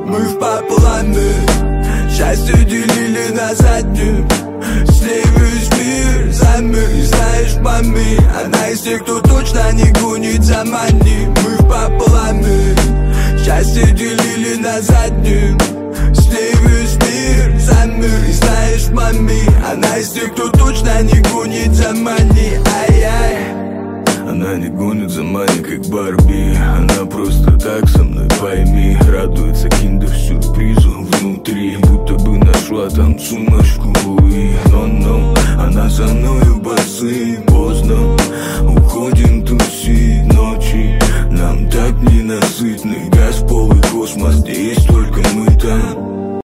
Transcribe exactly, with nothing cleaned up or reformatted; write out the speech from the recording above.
мы в по полной. Счастье делили на заднюю. С ней весь мир за мир. И знаешь, мами, она из тех, кто точно не гонит за мани. Мы в по полной. Счастье делили на заднюю. С ней весь мир за мир. И знаешь, мами, она из тех, кто точно не гонит за мани. Ай-яй. Она не гонит за мани, как Барби. Она просто так со мной, пойми. Радуется киндер-сюрпризу внутри, будто бы нашла там сумочку.